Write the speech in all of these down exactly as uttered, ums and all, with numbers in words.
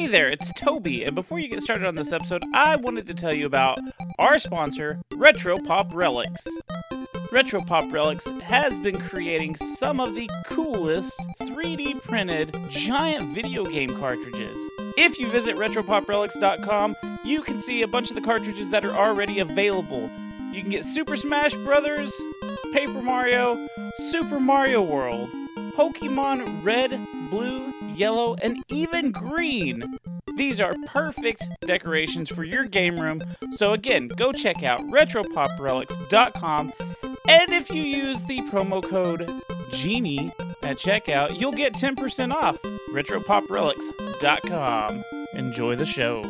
there, it's Toby, and before you get started on this episode, I wanted to tell you about our sponsor, Retro Pop Relics. Retro Pop Relics has been creating some of the coolest three D printed giant video game cartridges. If you visit retro pop relics dot com, you can see a bunch of the cartridges that are already available. You can get Super Smash Brothers, Paper Mario, Super Mario World, Pokemon Red, Blue, Yellow, and even Green. These are perfect decorations for your game room, so again, go check out retro pop relics dot com, and if you use the promo code GENIE at checkout, you'll get ten percent off. retro pop relics dot com. Enjoy the show.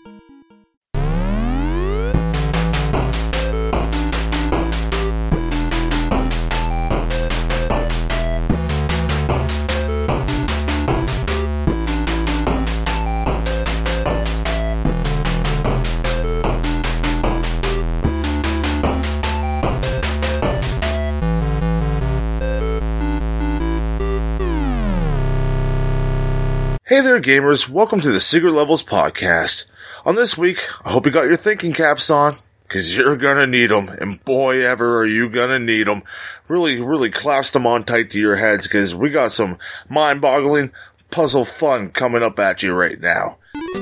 Hey there, gamers. Welcome to the Secret Levels podcast. On this week, I hope you got your thinking caps on, because you're gonna need them, and boy, ever are you gonna need them. Really, really clasp them on tight to your heads, because we got some mind-boggling puzzle fun coming up at you right now.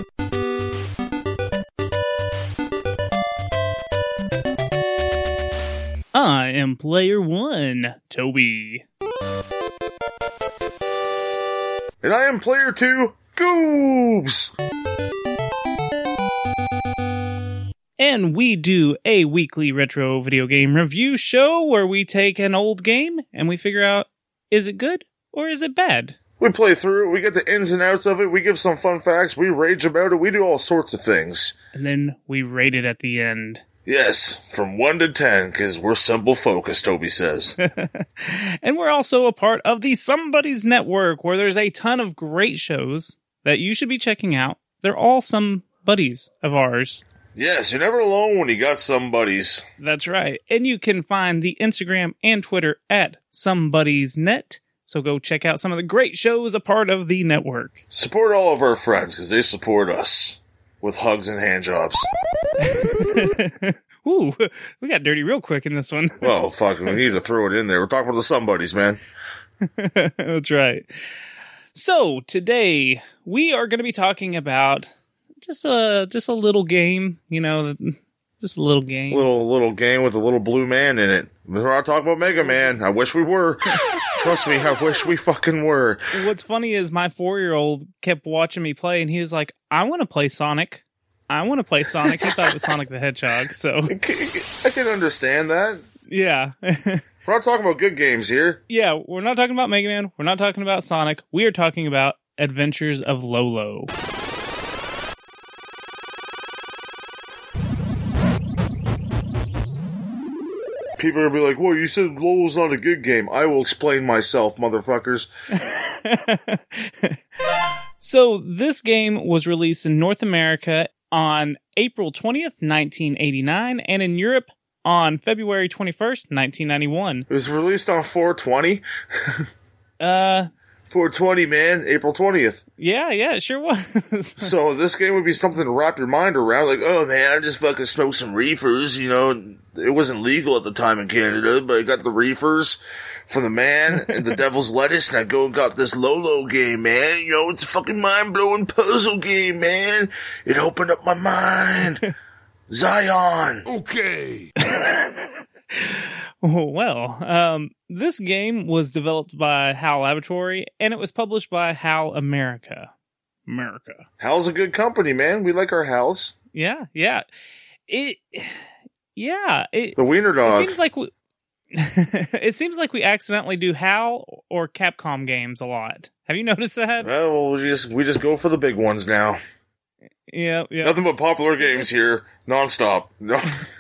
I am player one, Toby. And I am player two, Goobs! And we do a weekly retro video game review show where we take an old game and we figure out, is it good or is it bad? We play through it, we get the ins and outs of it, we give some fun facts, we rage about it, we do all sorts of things. And then we rate it at the end. Yes, from one to ten, because we're simple folk, as Toby says. And we're also a part of the Somebody's Network, where there's a ton of great shows that you should be checking out. They're all some buddies of ours. Yes, you're never alone when you got some buddies. That's right. And you can find the Instagram and Twitter at somebodiesnet. So go check out some of the great shows a part of the network. Support all of our friends, because they support us. With hugs and handjobs. Ooh, we got dirty real quick in this one. Well, fuck, we need to throw it in there. We're talking about the somebodies, man. That's right. So, today, we are going to be talking about just a, just a little game, you know, just a little game. Little, little game with a little blue man in it. We're not talking about Mega Man. I wish we were. Trust me, I wish we fucking were. What's funny is my four-year-old kept watching me play, and he was like, I want to play Sonic. I want to play Sonic. He thought it was Sonic the Hedgehog, so. I can understand that. Yeah. We're not talking about good games here. Yeah, we're not talking about Mega Man. We're not talking about Sonic. We are talking about Adventures of Lolo. People are going to be like, whoa, you said Lolo's not a good game. I will explain myself, motherfuckers. So, this game was released in North America on April twentieth, nineteen eighty-nine, and in Europe on February twenty-first, nineteen ninety-one. It was released on four twenty. uh... four twenty, man. April twentieth. Yeah, yeah, it sure was. So this game would be something to wrap your mind around. Like, oh, man, I just fucking smoked some reefers, you know. It wasn't legal at the time in Canada, but I got the reefers from the man and the devil's lettuce, and I go and got this Lolo game, man. You know, it's a fucking mind-blowing puzzle game, man. It opened up my mind. Zion. Okay. Well, um, this game was developed by HAL Laboratory, and it was published by HAL America. America. HAL's a good company, man. We like our HALs. Yeah, yeah. It, yeah. It, the Wiener Dog. It seems like we, it seems like we accidentally do HAL or Capcom games a lot. Have you noticed that? Well, we just we just go for the big ones now. Yeah, yeah. Nothing but popular games here, nonstop. No.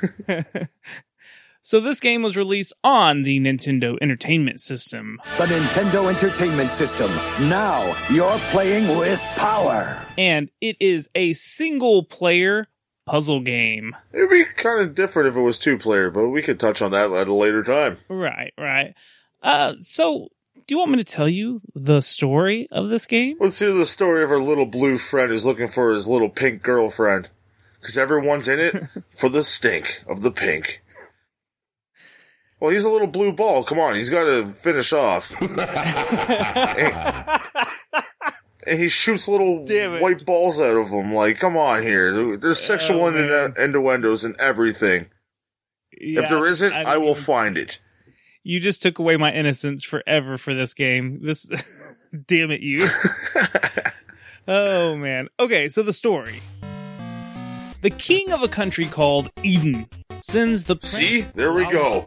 So this game was released on the Nintendo Entertainment System. The Nintendo Entertainment System. Now you're playing with power. And it is a single-player puzzle game. It would be kind of different if it was two-player, but we could touch on that at a later time. Right, right. Uh, so do you want me to tell you the story of this game? Let's hear the story of our little blue friend who's looking for his little pink girlfriend. Because everyone's in it for the stink of the pink. Well, he's a little blue ball. Come on, he's got to finish off. and, and he shoots little white balls out of him. Like, come on here. There's sexual oh, innu- innuendos and everything. Yeah, if there isn't, I, mean, I will find it. You just took away my innocence forever for this game. This, damn it, you. Oh, man. Okay, so the story. The king of a country called Eden sends the... See? There we go.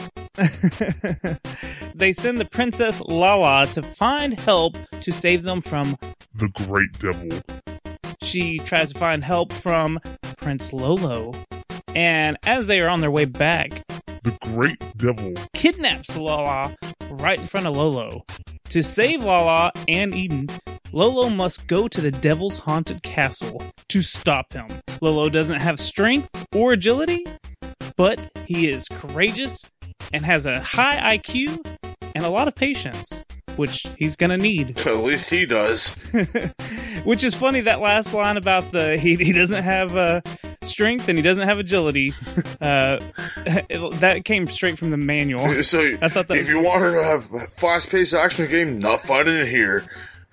They send the princess Lala to find help to save them from the Great Devil. She tries to find help from Prince Lolo. And as they are on their way back, the Great Devil kidnaps Lala right in front of Lolo. To save Lala and Eden, Lolo must go to the devil's haunted castle to stop him. Lolo doesn't have strength or agility, but he is courageous and has a high I Q and a lot of patience, which he's gonna need. At least he does. Which is funny, that last line about the he, he doesn't have uh, strength and he doesn't have agility. Uh, it, that came straight from the manual. So I thought that if was... you wanted to have a fast-paced action game, not finding it here.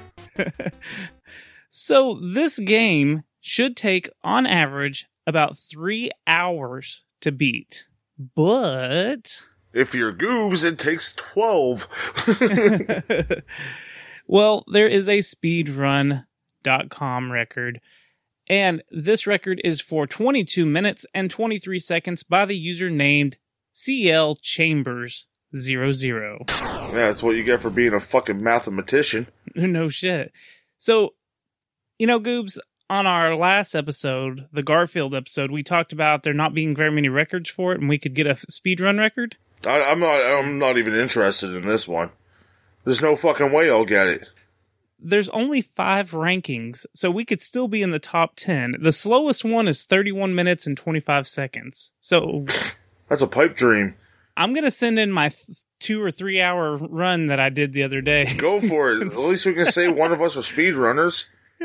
So this game should take, on average, about three hours to beat. But... if you're goobs, it takes twelve. Well, there is a speedrun dot com record, and this record is for twenty-two minutes and twenty-three seconds by the user named C L Chambers zero zero. Yeah, that's what you get for being a fucking mathematician. No shit. So, you know, Goobs, on our last episode, the Garfield episode, we talked about there not being very many records for it, and we could get a speedrun record. I, I'm not. I'm not even interested in this one. There's no fucking way I'll get it. There's only five rankings, so we could still be in the top ten. The slowest one is thirty-one minutes and twenty-five seconds. So that's a pipe dream. I'm gonna send in my th- two or three hour run that I did the other day. Go for it. At least we can say one of us are speedrunners.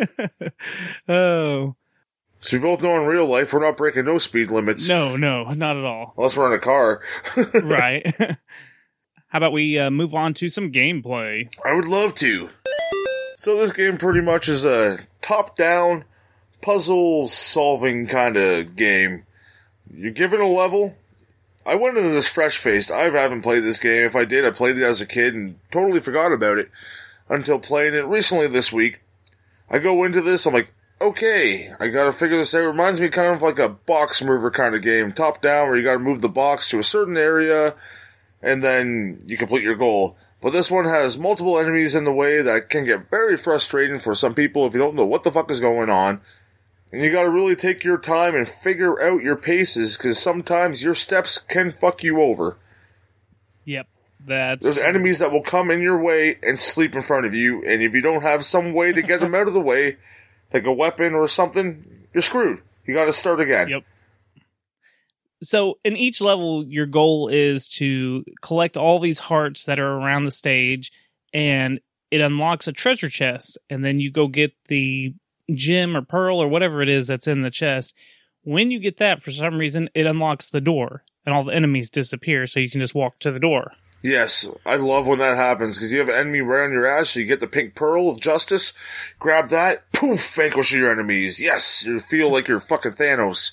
Oh. So we both know in real life we're not breaking no speed limits. No, no, not at all. Unless we're in a car. Right. How about we uh, move on to some gameplay? I would love to. So this game pretty much is a top-down, puzzle-solving kind of game. You're given a level. I went into this fresh-faced. I haven't played this game. If I did, I played it as a kid and totally forgot about it until playing it recently this week. I go into this, I'm like, okay, I gotta figure this out. It reminds me kind of like a box mover kind of game. Top down, where you gotta move the box to a certain area, and then you complete your goal. But this one has multiple enemies in the way that can get very frustrating for some people if you don't know what the fuck is going on. And you gotta really take your time and figure out your paces, because sometimes your steps can fuck you over. Yep. That's There's true. Enemies that will come in your way and sleep in front of you, and if you don't have some way to get them out of the way, like a weapon or something, you're screwed. You gotta start again. Yep. So, in each level, your goal is to collect all these hearts that are around the stage, and it unlocks a treasure chest, and then you go get the gem or pearl or whatever it is that's in the chest. When you get that, for some reason, it unlocks the door, and all the enemies disappear, so you can just walk to the door. Yes, I love when that happens, because you have an enemy right on your ass, so you get the pink pearl of justice, grab that, poof, vanquish your enemies. Yes, you feel like you're fucking Thanos.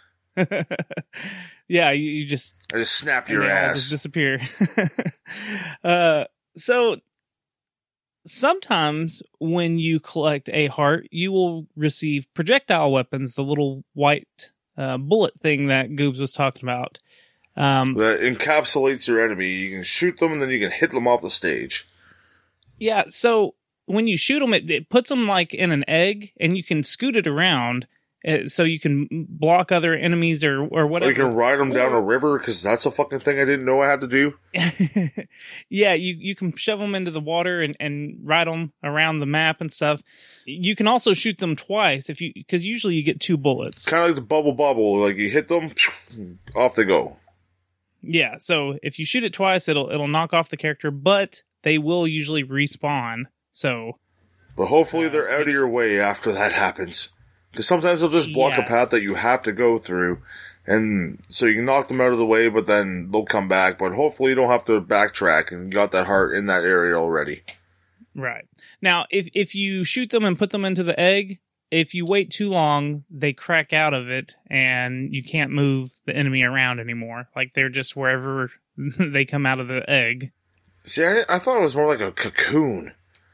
Yeah, you, you just... I just snap your ass. Just disappear. uh, so, sometimes when you collect a heart, you will receive projectile weapons, the little white uh, bullet thing that Goobs was talking about. Um, that encapsulates your enemy. You can shoot them and then you can hit them off the stage. Yeah, so when you shoot them, it, it puts them like in an egg, and you can scoot it around uh, so you can block other enemies or, or whatever. Or you can ride them down a river, because that's a fucking thing I didn't know I had to do. Yeah, you, you can shove them into the water and, and ride them around the map and stuff. You can also shoot them twice, if you because usually you get two bullets. Kind of like the bubble bubble. Like you hit them, off they go. Yeah, so if you shoot it twice, it'll it'll knock off the character, but they will usually respawn. So, But hopefully Uh, they're out of your way after that happens. Because sometimes they'll just block a Yeah. path that you have to go through. And so you can knock them out of the way, but then they'll come back. But hopefully you don't have to backtrack and you got that heart in that area already. right. Now, if, if you shoot them and put them into the egg, if you wait too long, they crack out of it and you can't move the enemy around anymore. Like they're just wherever they come out of the egg. See, I, I thought it was more like a cocoon.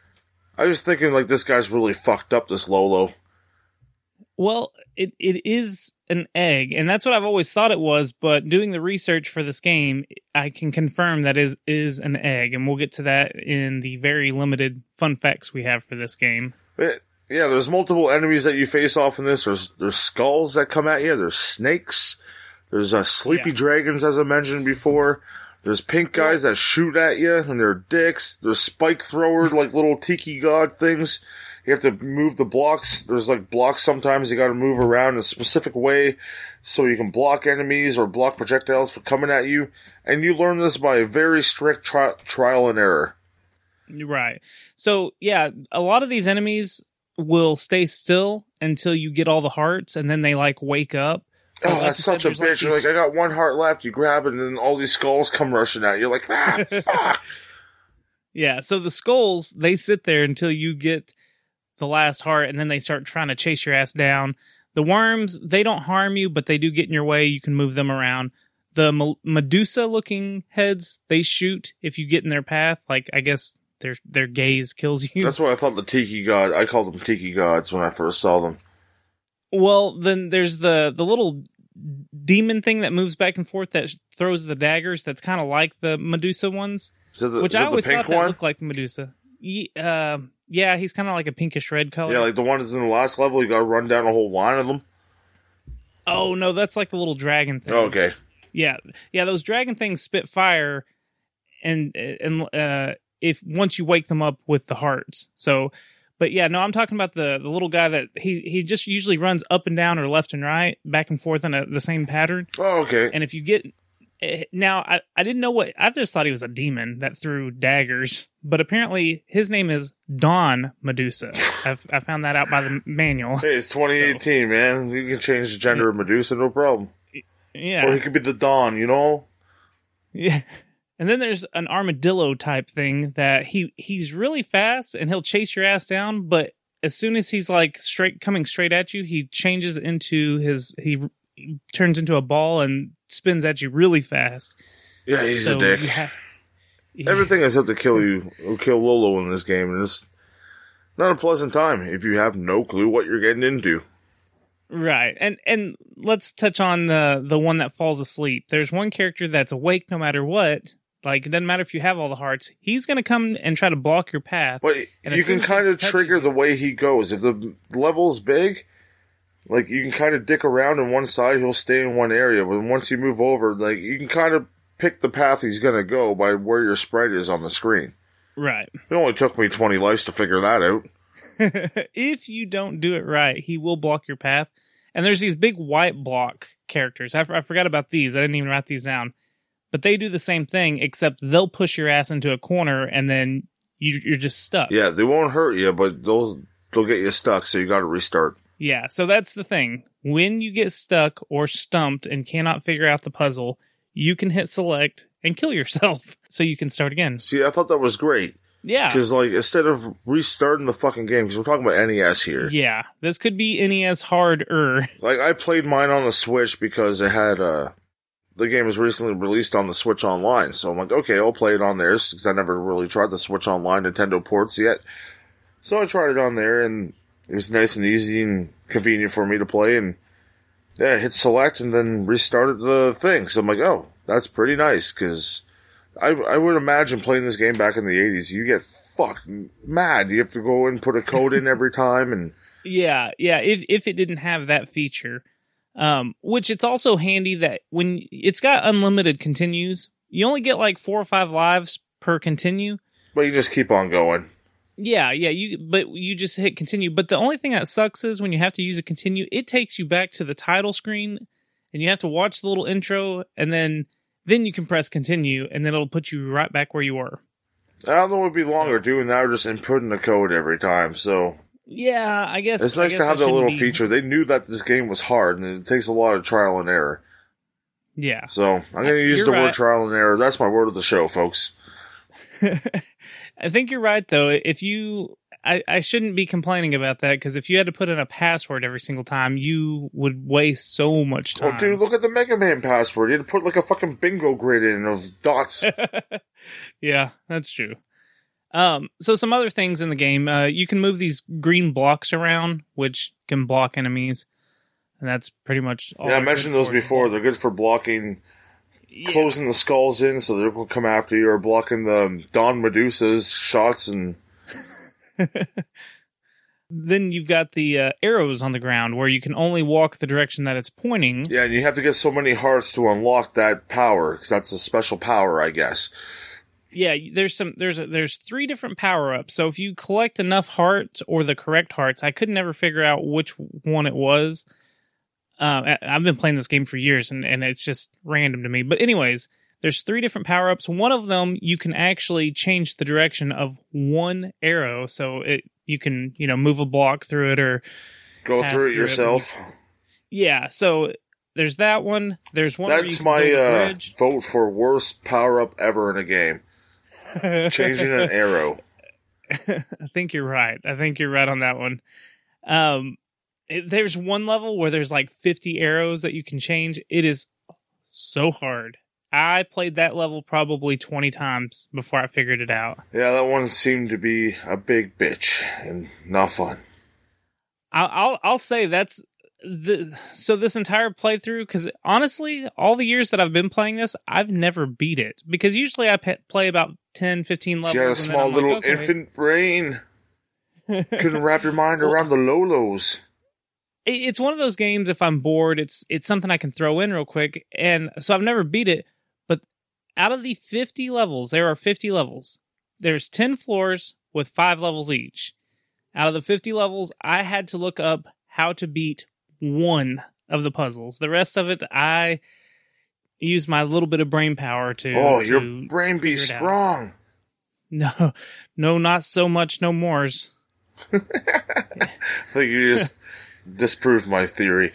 I was thinking like this guy's really fucked up, this Lolo. Well, it, it is an egg, and that's what I've always thought it was, but doing the research for this game, I can confirm that is is an egg, and we'll get to that in the very limited fun facts we have for this game. But, yeah, there's multiple enemies that you face off in this. There's there's skulls that come at you. There's snakes. There's uh, sleepy Yeah. dragons, as I mentioned before. There's pink guys that shoot at you, and they're dicks. There's spike throwers, like little tiki god things. You have to move the blocks. There's like blocks sometimes you gotta move around in a specific way so you can block enemies or block projectiles from coming at you. And you learn this by a very strict tri- trial and error. Right. So, yeah, a lot of these enemies will stay still until you get all the hearts, and then they, like, wake up. But Oh, like that's you such said, a there's, bitch. You're these- like, I got one heart left. You grab it, and then all these skulls come rushing at you. You're like, ah, fuck. Yeah, so the skulls, they sit there until you get the last heart, and then they start trying to chase your ass down. The worms, they don't harm you, but they do get in your way. You can move them around. The Me- Medusa-looking heads, they shoot if you get in their path. Like, I guess their their gaze kills you. That's what I thought the tiki god. I called them tiki gods when I first saw them. Well, then there's the, the little demon thing that moves back and forth that throws the daggers. That's kind of like the Medusa ones, Is it the, which is I it always the pink thought that one? looked like Medusa. Ye- uh, yeah, he's kind of like a pinkish red color. Yeah, like the one that's in the last level. You got to run down a whole line of them. Oh, no, that's like the little dragon thing. Oh, okay. Yeah, yeah, those dragon things spit fire, and and uh, if once you wake them up with the hearts. So, but yeah, no, I'm talking about the the little guy that he he just usually runs up and down or left and right, back and forth in a, the same pattern. Oh, okay. And if you get eh, now, I I didn't know what I just thought he was a demon that threw daggers, but apparently his name is Dawn Medusa. I I found that out by the manual. Hey, it's twenty eighteen, man. You can change the gender of Medusa, no problem. Yeah. Or he could be the Dawn, you know? Yeah. And then there's an armadillo type thing that he he's really fast and he'll chase your ass down, but as soon as he's like straight coming straight at you, he changes into his he, he turns into a ball and spins at you really fast. Yeah, he's So a dick. you have- yeah. Everything is up to kill you, or kill Lolo in this game, and it's not a pleasant time if you have no clue what you're getting into. Right. And and let's touch on the the one that falls asleep. There's one character that's awake no matter what. Like, it doesn't matter if you have all the hearts. He's going to come and try to block your path. But And you as soon can as he kind of touches trigger you- the way he goes. If the level's big, like, you can kind of dick around on one side, he'll stay in one area. But once you move over, like, you can kind of pick the path he's going to go by where your sprite is on the screen. Right. It only took me twenty lives to figure that out. If you don't do it right, he will block your path. And there's these big white block characters. I, f- I forgot about these. I didn't even write these down. But they do the same thing, except they'll push your ass into a corner, and then you, you're just stuck. Yeah, they won't hurt you, but they'll they'll get you stuck, so you got to restart. Yeah, so that's the thing. When you get stuck or stumped and cannot figure out the puzzle, you can hit select and kill yourself so you can start again. See, I thought that was great. Yeah. Because, like, instead of restarting the fucking game, because we're talking about N E S here. Yeah, this could be N E S harder. Like, I played mine on the Switch because it had, uh, the game was recently released on the Switch Online. So I'm like, okay, I'll play it on there, because I never really tried the Switch Online Nintendo ports yet. So I tried it on there, and it was nice and easy and convenient for me to play, and yeah, hit select and then restarted the thing. So I'm like, oh, that's pretty nice, because I, I would imagine playing this game back in the eighties, you get fucking mad. You have to go and put a code in every time, and Yeah, yeah. If if it didn't have that feature, um, which it's also handy that when it's got unlimited continues, you only get like four or five lives per continue. but you just keep on going. Yeah, yeah. You but you just hit continue. But the only thing that sucks is when you have to use a continue, it takes you back to the title screen, and you have to watch the little intro, and then then you can press continue, and then it'll put you right back where you were. I don't know what would be longer doing that or just inputting the code every time, so... Yeah, I guess... It's nice I guess to have I that little be... feature. They knew that this game was hard, and it takes a lot of trial and error. Yeah. So, I'm going to use You're the right. word trial and error. That's my word of the show, folks. I think you're right, though. If you... I, I shouldn't be complaining about that, because if you had to put in a password every single time, you would waste so much time. Oh, dude, look at the Mega Man password. You had to put like a fucking bingo grid in of dots. Yeah, that's true. Um, so some other things in the game, uh, you can move these green blocks around, which can block enemies, and that's pretty much all. Yeah, I they're mentioned good those for. before. They're good for blocking, Yeah. closing the skulls in so they don't come after you, or blocking the Don Medusa's shots. And Then you've got the uh, arrows on the ground where you can only walk the direction that it's pointing. yeah, and you have to get so many hearts to unlock that power, because that's a special power, I guess. Yeah, there's some there's a, there's three different power ups. So if you collect enough hearts or the correct hearts, I could never figure out which one it was. Um, I- I've been playing this game for years, and, and it's just random to me. But anyways, there's three different power ups. One of them you can actually change the direction of one arrow, so it you can you know move a block through it or Go pass through it through yourself. yeah. So there's that one. There's one. That's where my you can build a uh, bridge. vote for worst power up ever in a game. Changing an arrow. I think you're right. I think you're right on that one. Um, it, there's one level where there's like fifty arrows that you can change. It is so hard. I played that level probably twenty times before I figured it out. Yeah, that one seemed to be a big bitch and not fun. I'll I'll, I'll say that's the so this entire playthrough, because honestly, all the years that I've been playing this, I've never beat it, because usually I pe- play about ten, fifteen levels. You had a and then small I'm like, little okay. infant brain. Couldn't wrap your mind around the Lolos. it- it's one of those games, if I'm bored, it's it's something I can throw in real quick. And so I've never beat it, but out of the fifty levels, there are fifty levels. There's ten floors with five levels each. Out of the fifty levels, I had to look up how to beat one of the puzzles. The rest of it, I used my little bit of brain power to... Oh, to your brain be figure it out. strong. No, no, not so much, no mores. I think you just disproved my theory.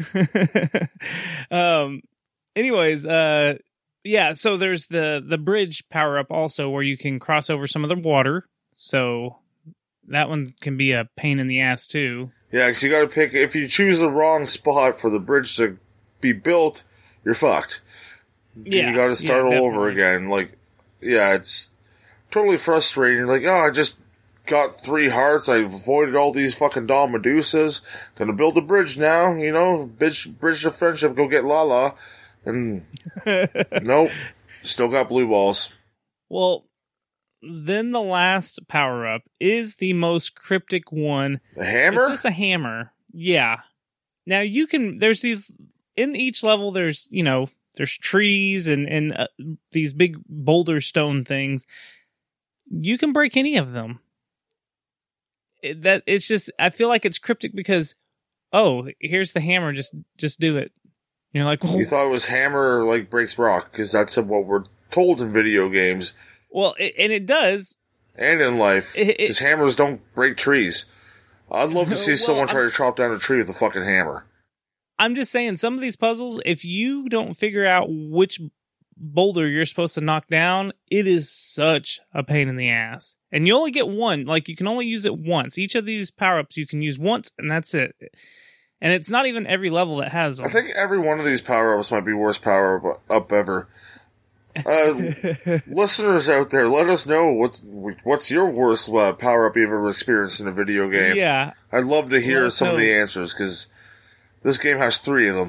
um anyways, uh yeah, so there's the the bridge power up also, where you can cross over some of the water, so that one can be a pain in the ass too. Yeah, because you got to pick. If you choose the wrong spot for the bridge to be built, you're fucked. Yeah, you got to start yeah, all over definitely. again. Like, yeah, it's totally frustrating. You're like, oh, I just got three hearts. I avoided all these fucking Don Medusas. Gonna build a bridge now. You know, bridge, bridge to friendship. Go get Lala. And nope, still got blue balls. Well, then the last power up is the most cryptic one. The hammer. It's just a hammer. Yeah. Now you can, there's these, in each level there's, you know, there's trees and, and uh, these big boulder stone things. You can break any of them. It, that it's just, I feel like it's cryptic because, oh, here's the hammer, just, just do it. You're like, well, You thought it was hammer like breaks rock, because that's what we're told in video games well it, and it does. and in life. It- it- Because hammers don't break trees. I'd love to see Well, someone try I'm- to chop down a tree with a fucking hammer. I'm just saying, some of these puzzles, if you don't figure out which boulder you're supposed to knock down, it is such a pain in the ass. And you only get one. Like, you can only use it once. Each of these power-ups you can use once, and that's it. And it's not even every level that has them. I think every one of these power-ups might be worst power-up ever. Uh, listeners out there, let us know what, what's your worst uh, power-up you've ever experienced in a video game. Yeah. I'd love to hear Let us some of know. the answers, because this game has three of them.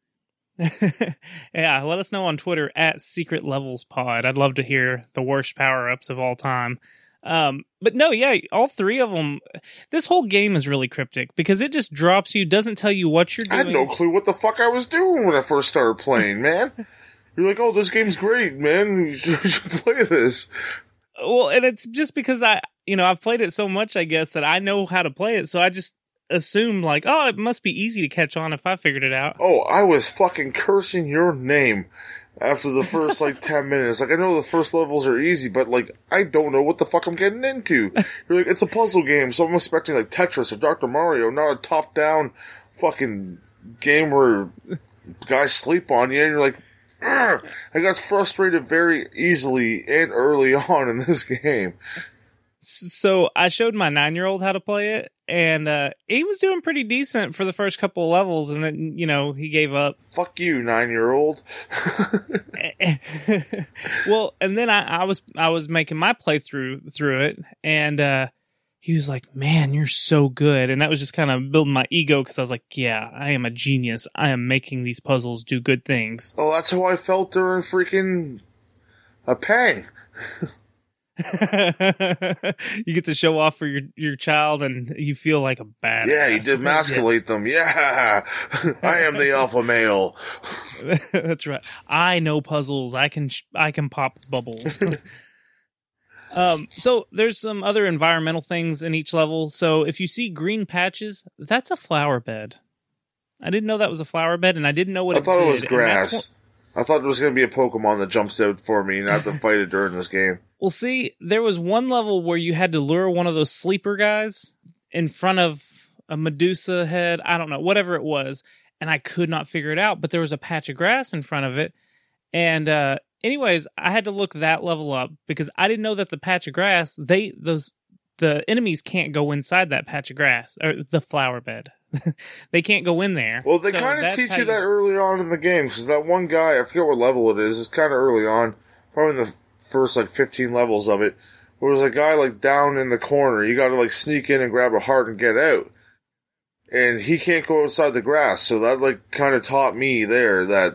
Yeah, let us know on Twitter at Secret Levels Pod. I'd love to hear the worst power-ups of all time. Um, but no, yeah, all three of them. This whole game is really cryptic because it just drops you, doesn't tell you what you're I doing. had no clue what the fuck I was doing when I first started playing, man. You're like, oh, this game's great, man. You should, you should play this. Well, and it's just because I, you know, I've played it so much, I guess, that I know how to play it. So I just assumed, like, oh, it must be easy to catch on if I figured it out. Oh, I was fucking cursing your name after the first, like, ten minutes. Like, I know the first levels are easy, but, like, I don't know what the fuck I'm getting into. You're like, it's a puzzle game, so I'm expecting, like, Tetris or Doctor Mario, not a top-down fucking game where guys sleep on you, and you're like, Ugh! I got frustrated very easily and early on in this game. So I showed my nine-year-old how to play it, and uh, he was doing pretty decent for the first couple of levels, and then, you know, he gave up. Fuck you, nine-year-old. Well, and then I, I was I was making my playthrough through it, and uh, he was like, man, you're so good. And that was just kind of building my ego, because I was like, yeah, I am a genius. I am making these puzzles do good things. Oh, that's how I felt during freaking a Pang. You get to show off for your, your child, and you feel like a badass. Yeah, you demasculate yes. them. Yeah, I am the alpha male. That's right. I know puzzles. I can sh- I can pop bubbles. um. So there's some other environmental things in each level. So if you see green patches, that's a flower bed. I didn't know that was a flower bed, and I didn't know what I it thought did. it was grass. I thought there was going to be a Pokemon that jumps out for me and I have to fight it during this game. Well, see, there was one level where you had to lure one of those sleeper guys in front of a Medusa head. I don't know, whatever it was. And I could not figure it out, but there was a patch of grass in front of it. And, uh, anyways, I had to look that level up because I didn't know that the patch of grass, they, those, the enemies can't go inside that patch of grass or the flower bed. They can't go in there. Well, they So kind of that's teach how you that early on in the game, because that one guy, I forget what level it is, it's kind of early on, probably in the first, like, fifteen levels of it, where there's a guy, like, down in the corner, you gotta, like, sneak in and grab a heart and get out. And he can't go outside the grass, so that, like, kind of taught me there that...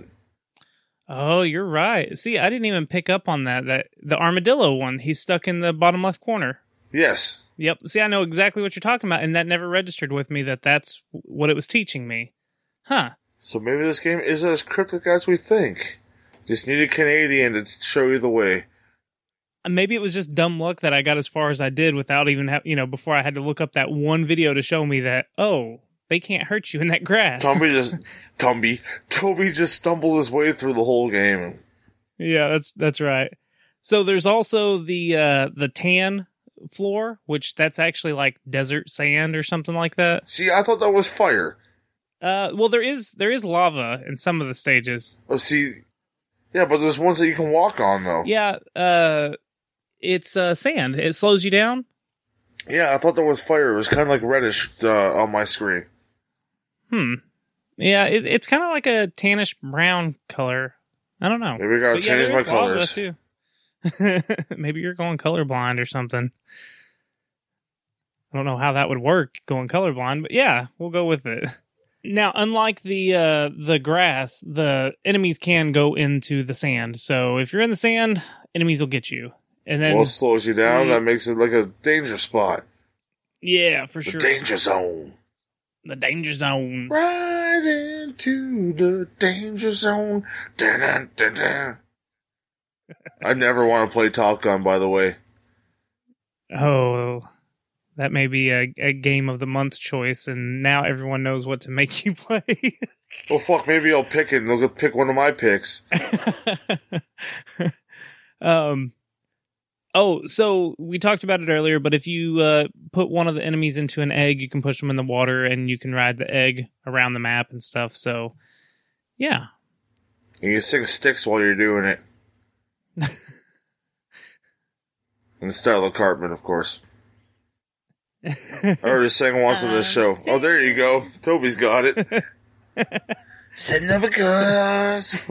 Oh, you're right. See, I didn't even pick up on that. That the armadillo one, he's stuck in the bottom left corner. Yes. Yep. See, I know exactly what you're talking about, and that never registered with me that that's what it was teaching me. Huh. So maybe this game isn't as cryptic as we think. Just need a Canadian to show you the way. Maybe it was just dumb luck that I got as far as I did without even, ha- you know, before I had to look up that one video to show me that, oh, they can't hurt you in that grass. Toby just, Toby, Toby just stumbled his way through the whole game. Yeah, that's that's right. So there's also the uh, the tan floor, which that's actually like desert sand or something like that. See, I thought that was fire. Uh, well, there is there is lava in some of the stages. Oh, see, yeah, but there's ones that you can walk on though. Yeah, uh, it's uh, sand. It slows you down. Yeah, I thought that was fire. It was kind of like reddish uh, on my screen. Hmm. Yeah, it, it's kind of like a tannish brown color. I don't know. Maybe I gotta But change yeah, my there is lava colors. too. Maybe you're going colorblind or something. I don't know how that would work going colorblind, but yeah, we'll go with it. Now, unlike the uh, the grass, the enemies can go into the sand. So if you're in the sand, enemies will get you. And then Well, it slows you down. we- That makes it like a danger spot. yeah, for The sure. danger zone. The danger zone. Right into the danger zone. Dun, dun, dun, dun. I never want to play Top Gun, by the way. Oh, that may be a, a game of the month choice, and now everyone knows what to make you play. Well, fuck, maybe I'll pick it and they'll pick one of my picks. um. Oh, so we talked about it earlier, but if you uh, put one of the enemies into an egg, you can push them in the water, and you can ride the egg around the map and stuff. So, yeah. And you sing sticks while you're doing it. In the style of Cartman, of course. I already sang once on this show. Oh, there you go. Toby's got it. Son of a gus.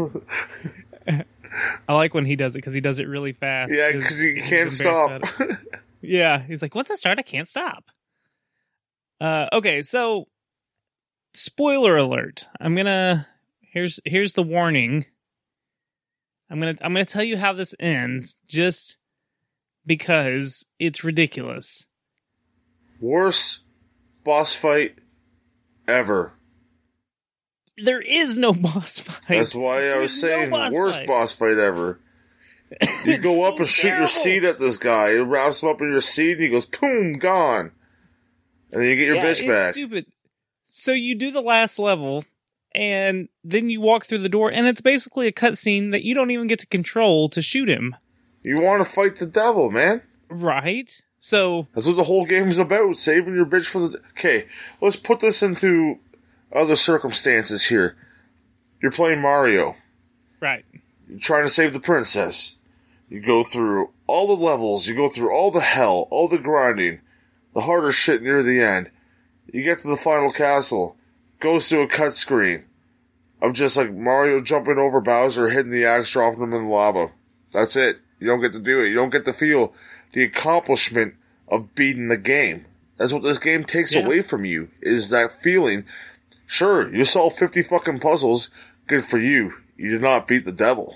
I like when he does it because he does it really fast. Yeah, because he he's can't stop. embarrassed about it. Yeah, he's like, once I start, I can't stop. Uh, okay, so spoiler alert. I'm gonna here's here's the warning. I'm gonna I'm gonna tell you how this ends, just because it's ridiculous. Worst boss fight ever. There is no boss fight. That's why I was There's no saying boss worst fight. boss fight ever. You It's go up so and shoot your terrible. seed at this guy. It wraps him up in your seed and he goes, boom, gone. And then you get your Yeah, bitch it's back. stupid. So you do the last level, And then you walk through the door, and it's basically a cutscene that you don't even get to control to shoot him. You want to fight the devil, man. Right? So... That's what the whole game is about, saving your bitch from the... Okay, let's put this into other circumstances here. You're playing Mario. Right. You're trying to save the princess. You go through all the levels, you go through all the hell, all the grinding, the harder shit near the end. You get to the final castle. Goes to a cut screen of just like Mario jumping over Bowser, hitting the axe, dropping him in the lava. That's it. You don't get to do it. You don't get to feel the accomplishment of beating the game. That's what this game takes yeah. away from you, is that feeling. Sure, you solved fifty fucking puzzles. Good for you. You did not beat the devil.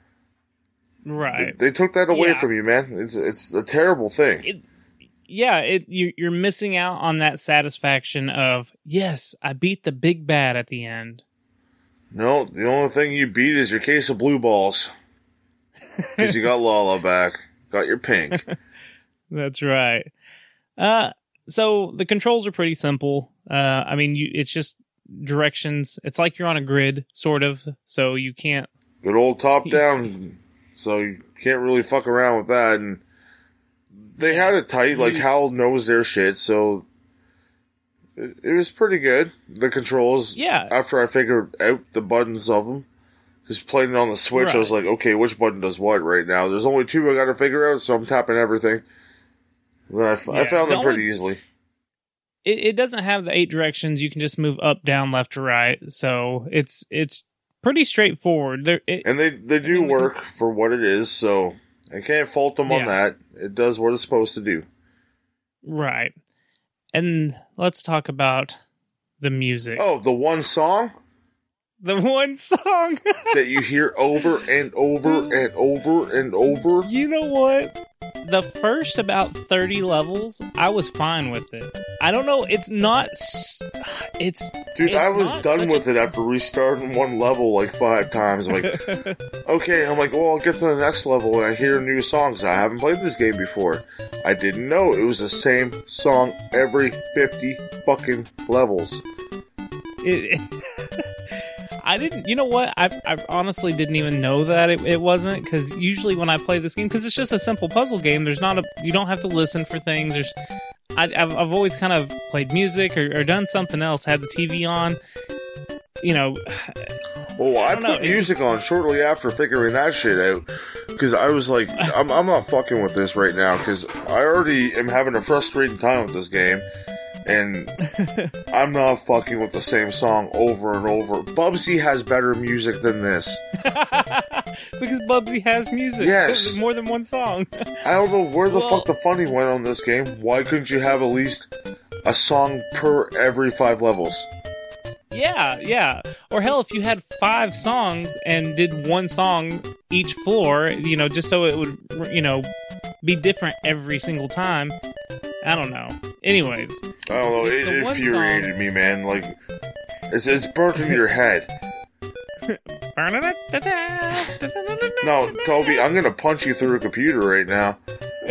Right. They, they took that away yeah. from you, man. It's it's a terrible thing. It, Yeah, it you, you're missing out on that satisfaction of, yes, I beat the big bad at the end. No, the only thing you beat is your case of blue balls. Because you got Lala back. Got your pink. That's right. Uh, so the controls are pretty simple. Uh, I mean, you, it's just directions. It's like you're on a grid, sort of, so you can't... Good old top-down, so you can't really fuck around with that, and... They had it tight, like Hal knows their shit, so it, it was pretty good. The controls, yeah. After I figured out the buttons of them, because playing it on the Switch, right. I was like, okay, which button does what right now? There's only two I got to figure out, so I'm tapping everything. Then I, f- yeah, I found the them pretty only, easily. It, it doesn't have the eight directions. You can just move up, down, left, to right. So it's it's pretty straightforward. There, it, and they they do I mean, work for what it is, so I can't fault them on yeah. that. It does what it's supposed to do. Right. And let's talk about the music. Oh, the one song? The one song that you hear over and over and over and over. You know what? The first about thirty levels, I was fine with it. I don't know. It's not. It's dude. It's I was done with a... it after restarting one level like five times. I'm like, okay. I'm like, well, I'll get to the next level and I hear new songs. I haven't played this game before. I didn't know it was the same song every fifty fucking levels. It, I didn't, you know what? I I honestly didn't even know that it, it wasn't, because usually when I play this game, because it's just a simple puzzle game, there's not a, you don't have to listen for things. There's, I, I've I've always kind of played music or, or done something else, had the T V on, you know. Well, I, I put know, music just, on shortly after figuring that shit out, because I was like, I'm I'm not fucking with this right now, because I already am having a frustrating time with this game. And I'm not fucking with the same song over and over. Bubsy has better music than this. Because Bubsy has music. Yes. More than one song. I don't know where the well, fuck the funny went on this game. Why couldn't you have at least a song per every five levels? Yeah, yeah. Or hell, if you had five songs and did one song each floor, you know, just so it would, you know, be different every single time. I don't know. Anyways. I don't know. It, it infuriated song. me, man. Like, it's it's burnt in your head. No, Toby, I'm gonna punch you through a computer right now.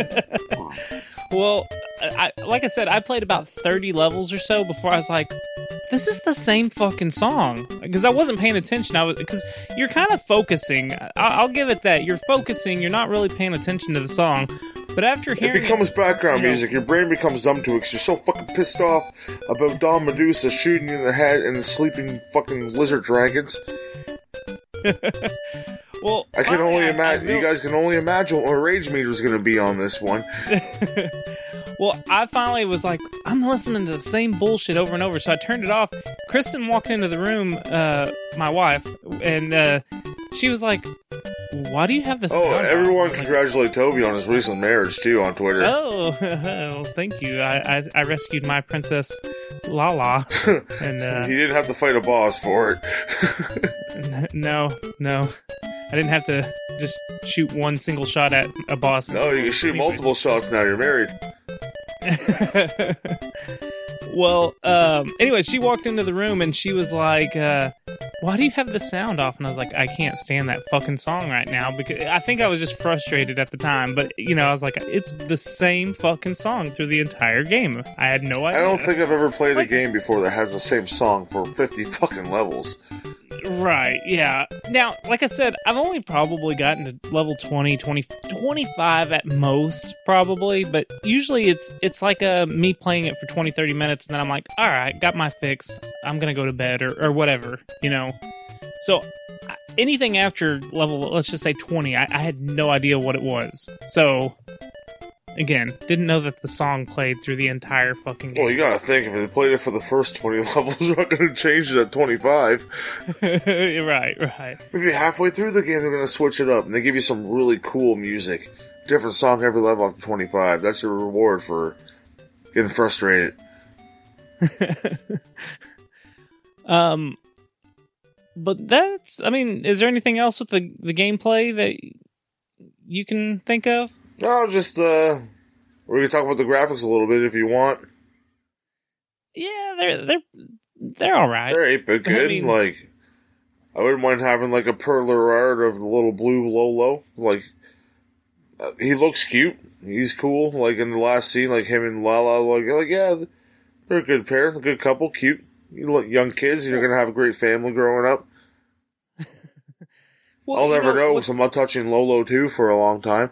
Well, I, like I said, I played about thirty levels or so before I was like, this is the same fucking song. Because I wasn't paying attention. I was because you're kind of focusing. I, I'll give it that. You're focusing. You're not really paying attention to the song. But after hearing it becomes it, background you know, music. Your brain becomes dumb to it because you're so fucking pissed off about Don Medusa shooting you in the head and the sleeping fucking lizard dragons. Well, I can only I, imagine. I you guys can only imagine what my rage meter is going to be on this one. Well, I finally was like, I'm listening to the same bullshit over and over, so I turned it off. Kristen walked into the room, uh, my wife, and uh, she was like, why do you have this? Oh, everyone congratulate like, Toby on his recent marriage, too, on Twitter. Oh, well, thank you. I, I, I rescued my princess, Lala. And, uh, he didn't have to fight a boss for it. No, no. I didn't have to just shoot one single shot at a boss. No, you can shoot Anyways. multiple shots now you're married. Well, um, anyway, she walked into the room and she was like, uh, why do you have the sound off? And I was like, I can't stand that fucking song right now, because I think I was just frustrated at the time. But, you know, I was like, it's the same fucking song through the entire game. I had no idea. I don't think I've ever played Like- a game before that has the same song for fifty fucking levels. Right, yeah. Now, like I said, I've only probably gotten to level twenty, twenty, twenty-five at most, probably, but usually it's it's like uh, me playing it for twenty, thirty minutes, and then I'm like, alright, got my fix, I'm gonna go to bed, or, or whatever, you know? So, I- anything after level, let's just say twenty, I, I had no idea what it was. So, again, didn't know that the song played through the entire fucking game. Well, you gotta think, if they played it for the first twenty levels, they're not gonna change it at twenty-five. Right, right. Maybe halfway through the game, they're gonna switch it up, and they give you some really cool music. Different song every level after twenty-five. That's your reward for getting frustrated. Um, but that's, I mean, is there anything else with the, the gameplay that you can think of? No, just, uh, we're gonna talk about the graphics a little bit if you want. Yeah, they're, they're, they're alright. They're eight-bit I good. mean- like, I wouldn't mind having, like, a perler art of the little blue Lolo. Like, uh, he looks cute. He's cool. Like, in the last scene, like, him and Lala, like, like yeah, they're a good pair, a good couple, cute. You look young kids, you're gonna have a great family growing up. Well, I'll you never know, what's- because I'm not touching Lolo two for a long time.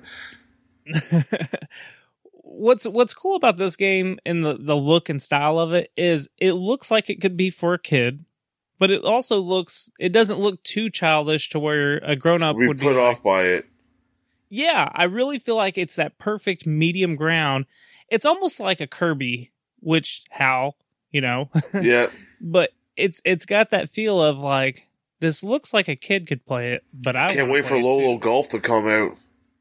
what's what's cool about this game and the, the look and style of it is it looks like it could be for a kid, but it also looks, it doesn't look too childish to where a grown-up We would put be off like, by it. yeah, I really feel like it's that perfect medium ground. It's almost like a Kirby, which, how, you know, Yeah. but it's it's got that feel of like, this looks like a kid could play it, but I Can't wanna wait for play it Lolo too. Golf to come out.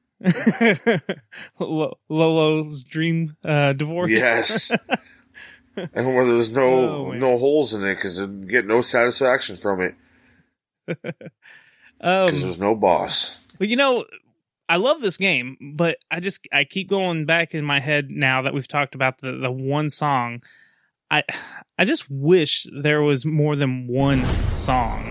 Lo- Lolo's dream uh, divorce. Yes. And where there's no Oh, man. no holes in it, because they get no satisfaction from it. Um, Because there's no boss. but you know, I love this game, but I just I keep going back in my head now that we've talked about the the one song. I I just wish there was more than one song.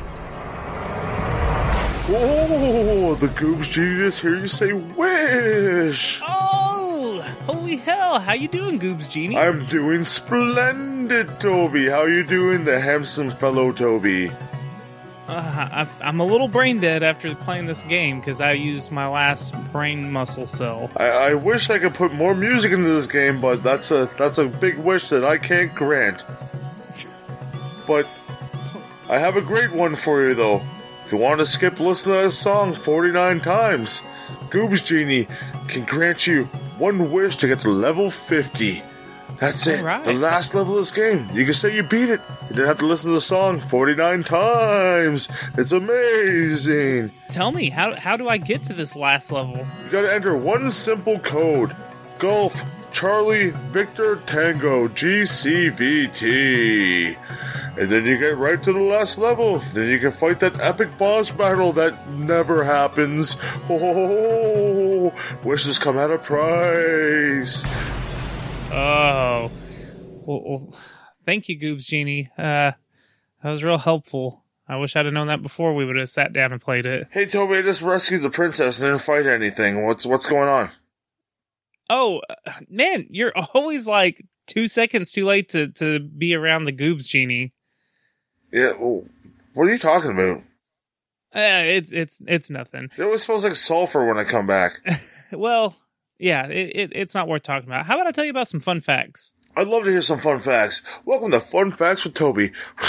Oh, the Goobs Genius, hear you say wish. Oh, holy hell! How you doing, Goobs Genie? I'm doing splendid, Toby. How you doing, the handsome fellow Toby? Uh, I've- I'm a little brain dead after playing this game because I used my last brain muscle cell. I, I wish I could put more music into this game, but that's a that's a big wish that I can't grant. But I have a great one for you, though. If you want to skip listen to this song forty-nine times, Goobs Genie can grant you one wish to get to level fifty. That's it. Alright. The last level of this game. You can say you beat it. You didn't have to listen to the song forty-nine times. It's amazing. Tell me, how how do I get to this last level? You gotta enter one simple code. Golf, Charlie, Victor, Tango, G C V T. And then you get right to the last level. Then you can fight that epic boss battle that never happens. Oh, wishes come at a price. Oh, well, well, thank you, Goobs Genie. Uh, that was real helpful. I wish I'd have known that before we would have sat down and played it. Hey, Toby, I just rescued the princess and didn't fight anything. What's what's going on? Oh, uh, man, you're always like two seconds too late to, to be around the Goobs Genie. Yeah, well, what are you talking about? Uh, it's it's it's nothing. It always smells like sulfur when I come back. Well, yeah, it, it it's not worth talking about. How about I tell you about some fun facts? I'd love to hear some fun facts. Welcome to Fun Facts with Toby.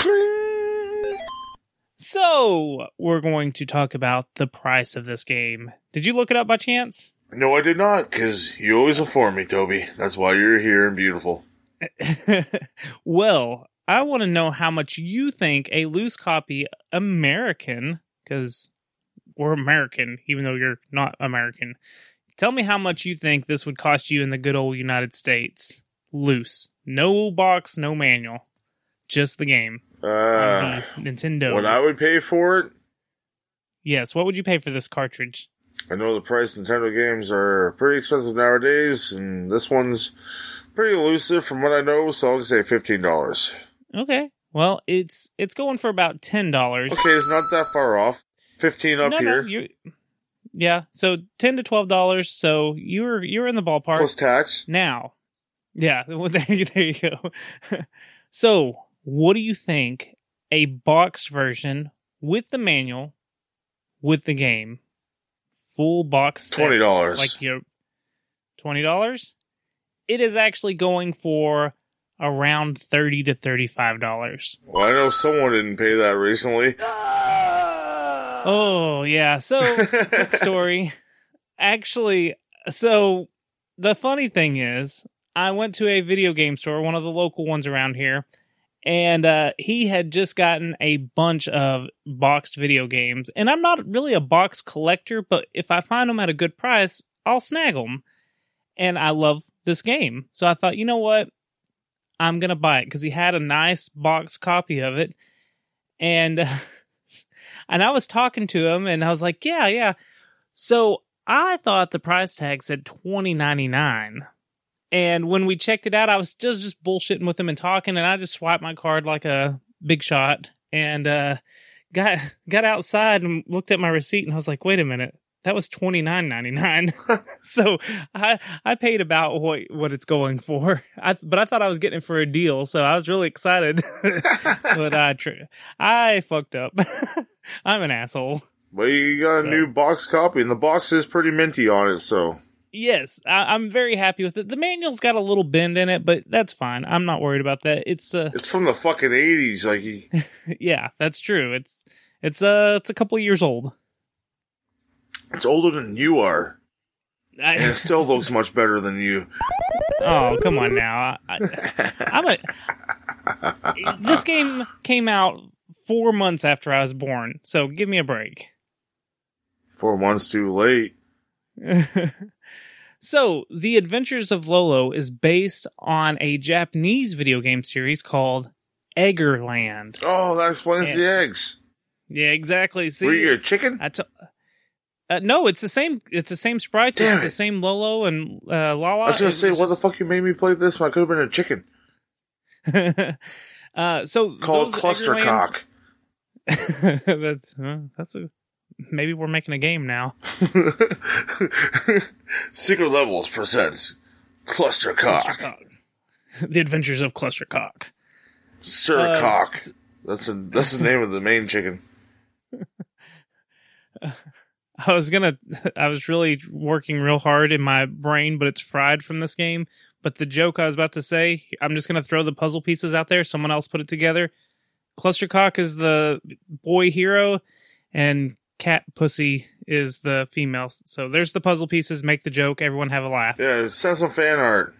So, we're going to talk about the price of this game. Did you look it up by chance? No, I did not, because you always inform me, Toby. That's why you're here and beautiful. Well, I want to know how much you think a loose copy American, because we're American, even though you're not American. Tell me how much you think this would cost you in the good old United States. Loose. No box, no manual. Just the game. Uh, On the Nintendo. what I would pay for it? Yes, what would you pay for this cartridge? I know the price of Nintendo games are pretty expensive nowadays, and this one's pretty elusive from what I know, so I'll say fifteen dollars. Okay. Well, it's it's going for about ten dollars. Okay, it's not that far off. Fifteen up no, here. No, you, yeah, so ten to twelve dollars. So you're you're in the ballpark. Plus tax. Now, yeah, well, there you there you go. So, what do you think? A boxed version with the manual, with the game, full box set, Twenty dollars. like your twenty dollars. It is actually going for around thirty to thirty-five dollars. Well, I know someone didn't pay that recently. Oh, yeah. So, quick story. Actually, so the funny thing is, I went to a video game store, one of the local ones around here, and uh, he had just gotten a bunch of boxed video games. And I'm not really a box collector, but if I find them at a good price, I'll snag them. And I love this game. So I thought, you know what? I'm going to buy it because he had a nice box copy of it. And uh, and I was talking to him and I was like, yeah, yeah. So I thought the price tag said twenty ninety-nine. And when we checked it out, I was just, just bullshitting with him and talking. And I just swiped my card like a big shot and uh, got got outside and looked at my receipt. And I was like, wait a minute. That was twenty-nine ninety-nine. So I I paid about what what it's going for. I but I thought I was getting it for a deal, so I was really excited. But I tr- I fucked up. I'm an asshole. But you got a So. new box copy, and the box is pretty minty on it, so. Yes, I, I'm very happy with it. The manual's got a little bend in it, but that's fine. I'm not worried about that. It's uh It's from the fucking eighties, like, you, yeah, that's true. It's it's uh it's a couple of years old. it's older than you are, I, and it still looks much better than you. Oh, come on now. I, I, I'm a. This game came out four months after I was born, so give me a break. Four months too late. So, The Adventures of Lolo is based on a Japanese video game series called Eggerland. Oh, that explains Yeah. the eggs. Yeah, exactly. See, Were you a chicken? I t- uh, no, it's the same. It's the same sprites. Damn it's it. the same Lolo and uh, Lala. I was gonna It say, was what the just- fuck you made me play this when I could have been a chicken? uh, so Call it those cluster Eggerland- cock. that's, uh, that's a. Maybe we're making a game now. Secret Levels presents Cluster Cock. The Adventures of Clustercock. Sir Uh, Cock. That's, a, that's the name of the main chicken. I was gonna. I was really working real hard in my brain, but it's fried from this game. But the joke I was about to say, I'm just gonna throw the puzzle pieces out there. Someone else put it together. Clustercock is the boy hero, and Cat Pussy is the female. So there's the puzzle pieces. Make the joke. Everyone have a laugh. Yeah, send some fan art.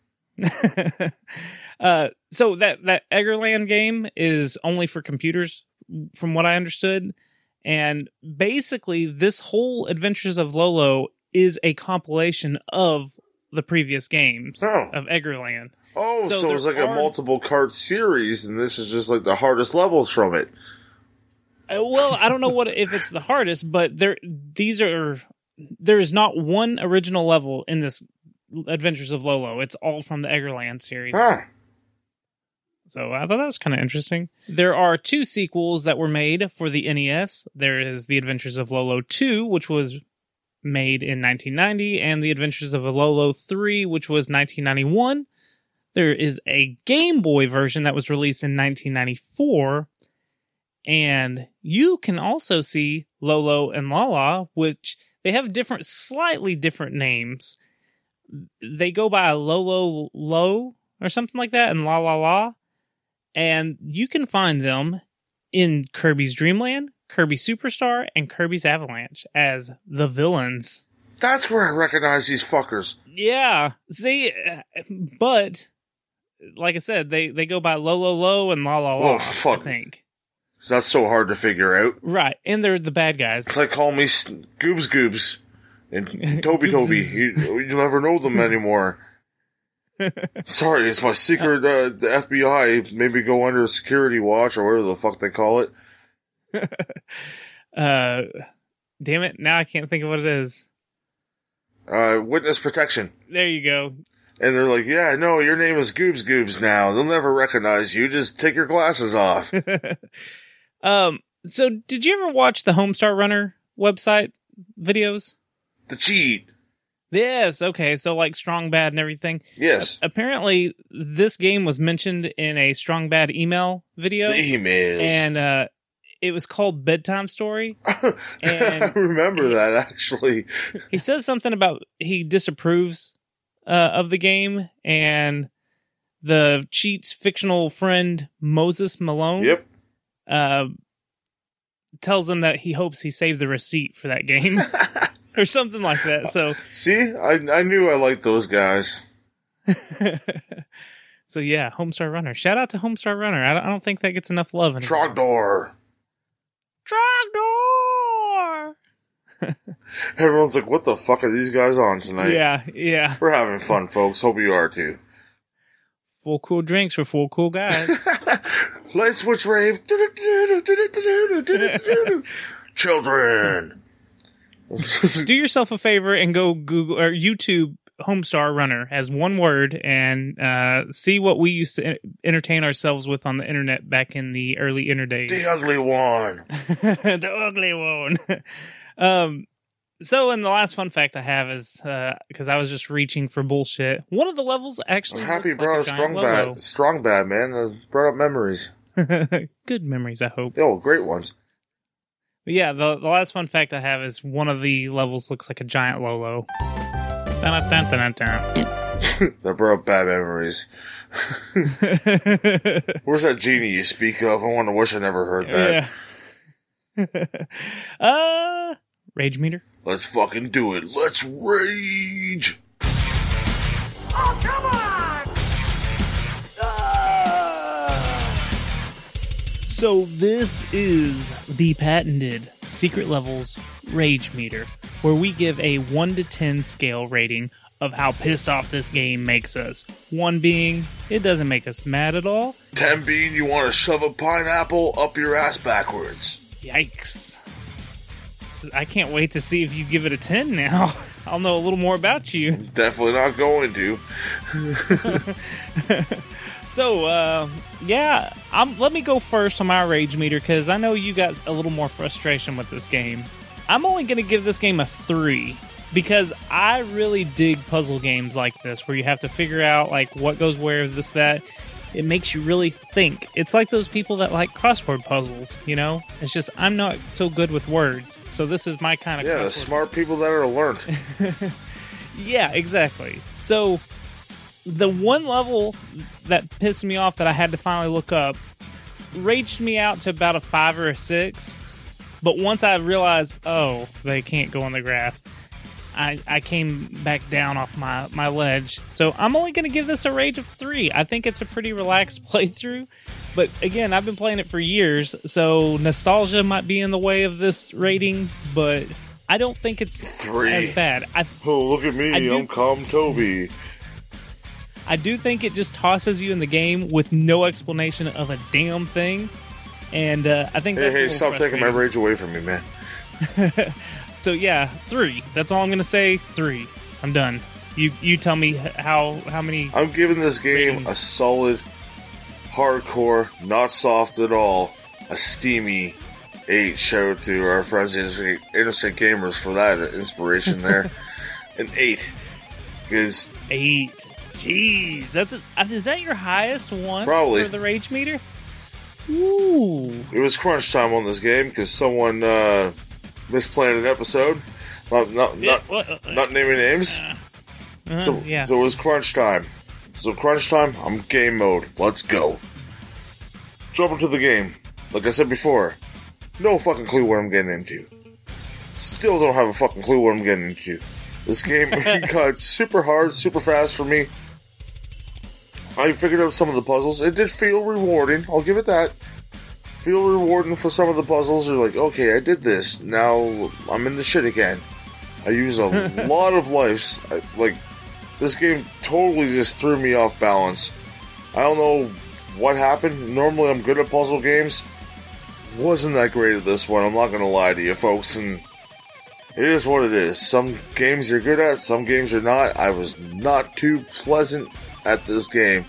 uh, so that that Eggerland game is only for computers, from what I understood. And basically, this whole Adventures of Lolo is a compilation of the previous games Oh. of Eggerland. Oh, So so, it's there like a are- multiple cart series, and this is just like the hardest levels from it. Uh, well, I don't know what if it's the hardest, but there these are there is not one original level in this Adventures of Lolo. It's all from the Eggerland series. Huh. So I thought that was kind of interesting. There are two sequels that were made for the N E S. There is The Adventures of Lolo two, which was made in nineteen ninety, and The Adventures of Lolo three, which was nineteen ninety-one. There is a Game Boy version that was released in nineteen ninety-four. And you can also see Lolo and Lala, which they have different, slightly different names. They go by Lolo Lo or something like that, and La La La. And you can find them in Kirby's Dream Land, Kirby Superstar, and Kirby's Avalanche as the villains. That's where I recognize these fuckers. Yeah, see, uh, but like I said, they, they go by Lolo Lo and La La La, Oh, fuck. I think. So that's so hard to figure out. Right, and they're the bad guys. It's like calling me S- Goobs Goobs and Toby Toby. Goobs. You, you never know them anymore. Sorry, it's my secret. Uh, the F B I made me go under a security watch or whatever the fuck they call it. Uh, damn it, now I can't think of what it is. Uh, witness protection. There you go. And they're like, yeah, no, your name is Goobs Goobs now. They'll never recognize you. Just take your glasses off. um. So, did you ever watch the Homestar Runner website videos? The cheat. Yes. Okay. So, like Strong Bad and everything. Yes. A- apparently, this game was mentioned in a Strong Bad email video. The emails. And uh, it was called Bedtime Story. And I remember that, actually. He says something about he disapproves uh, of the game, and the cheat's fictional friend, Moses Malone, Yep. uh, tells him that he hopes he saved the receipt for that game. Or something like that. So See? I I knew I liked those guys. So yeah, Homestar Runner. Shout out to Homestar Runner. I don't, I don't think that gets enough love anymore. Trogdor. Trogdor! Everyone's like, what the fuck are these guys on tonight? Yeah, yeah. We're having fun, folks. Hope you are, too. Full cool drinks for full cool guys. Light switch rave. Children. Do yourself a favor and go Google or YouTube Homestar Runner as one word and uh, see what we used to entertain ourselves with on the internet back in the early inter days. The ugly one. The ugly one. um, so, and the last fun fact I have is because uh, I was just reaching for bullshit. One of the levels actually. I'm happy you looks brought like a a strong giant bad. Strong bad, man. That brought up memories. logo. Good memories, I hope. Oh, great ones. But yeah, the the last fun fact I have is one of the levels looks like a giant Lolo. Dun, dun, dun, dun, dun. That brought up bad memories. Where's that genie you speak of? I want to wish I never heard that. Yeah. uh, rage meter. Let's fucking do it. Let's rage. Oh, come on! So this is the patented Secret Levels Rage Meter, where we give a one to ten scale rating of how pissed off this game makes us. one being, it doesn't make us mad at all. ten being you want to shove a pineapple up your ass backwards. Yikes. I can't wait to see if you give it a ten now. I'll know a little more about you. Definitely not going to. So, uh, yeah, I'm, let me go first on my rage meter, because I know you got a little more frustration with this game. I'm only going to give this game a three, because I really dig puzzle games like this, where you have to figure out, like, what goes where, this, that. It makes you really think. It's like those people that like crossword puzzles, you know? It's just, I'm not so good with words, so this is my kind of Yeah, the smart people that are learned. Yeah, exactly. So, the one level that pissed me off that I had to finally look up raged me out to about a five or a six. But once I realized, oh, they can't go on the grass, I, I came back down off my, my ledge. So I'm only going to give this a rage of three. I think it's a pretty relaxed playthrough. But again, I've been playing it for years, so nostalgia might be in the way of this rating, but I don't think it's Three. as bad. I, Oh, look at me. I do- I'm Calm Toby. I do think it just tosses you in the game with no explanation of a damn thing. And uh, I think Hey, that's a hey, little stop taking my frustrating. rage away from me, man. So yeah, three. That's all I'm gonna say. Three. I'm done. You you tell me h- how how many. I'm giving this game Ratings. a solid, hardcore, not soft at all, a steamy eight. Shout out to our friends, the Interstate, Interstate Gamers, for that inspiration there. An eight. Because Eight. Jeez, that's a, uh, is that your highest one Probably. for the rage meter? Ooh. it was crunch time on this game because someone uh, misplanned an episode. Not, not, Yeah, not, what- uh, not naming names. uh-huh, So, yeah. so it was crunch time. So crunch time, I'm game mode. Let's go. Jump into the game. Like I said before, no fucking clue what I'm getting into. Still don't have a fucking clue what I'm getting into. This game got super hard, super fast for me. I figured out some of the puzzles. It did feel rewarding. I'll give it that. Feel rewarding for some of the puzzles. You're like, okay, I did this. Now I'm in the shit again. I use a lot of lives. I, like, this game totally just threw me off balance. I don't know what happened. Normally I'm good at puzzle games. Wasn't that great at this one. I'm not going to lie to you, folks. And It is what it is. Some games you're good at, some games you're not. I was not too pleasant at this game.